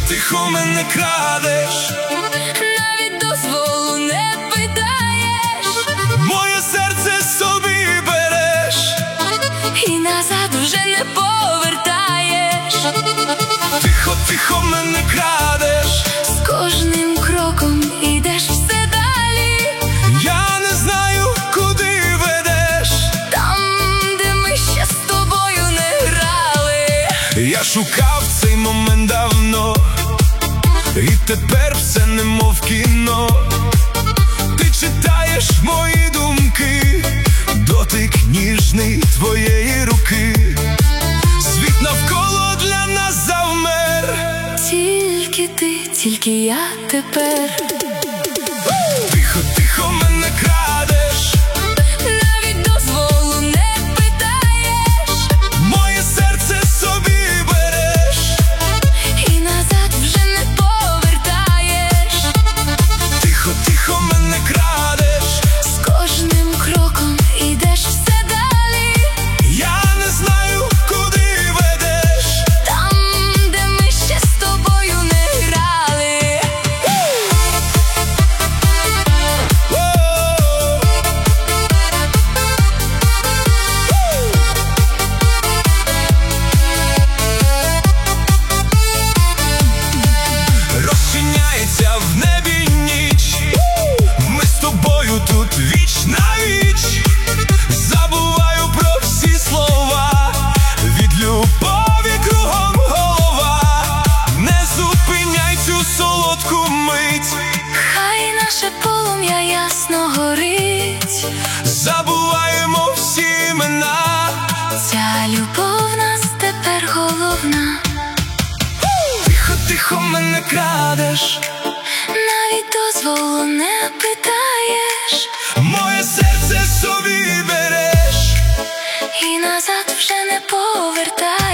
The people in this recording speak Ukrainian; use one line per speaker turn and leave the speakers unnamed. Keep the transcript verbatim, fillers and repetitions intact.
тихо мене крадеш,
навіть дозволу не питаєш,
моє серце собі береш
і назад вже не повертаєш.
Тихо, тихо мене крадеш,
з кожним кроком ідеш все далі.
Я не знаю, куди ведеш,
там, де ми ще з тобою не грали.
Я шукав цей момент давно, і тепер все немов кіно. Ти читаєш мої думки, дотик ніжний твоєї руки. Світ навколо для нас завмер,
тільки ти, тільки я тепер.
Тихо, тихо мене крадеш,
навіть дозволу не питаєш,
моє серце собі береш
і назад вже не повертаєш.
Тихо, тихо мене крадеш,
з кожним кроком ідеш все далі.
я не знаю, куди ведеш,
там, де ми ще з тобою не грали.
Розчиняється в небі ніч, ми з тобою тут віч на віч. Забуваю про всі слова, від любові кругом голова. Не зупиняй цю солодку мить,
Хай наше полум'я ясно горить,
забуваємо всі імена.
ця любов в нас тепер головна.
Тихо, тихо мене крадеш,
Навіть дозволу не питаєш,
моє серце собі береш
і назад вже не повертаєш.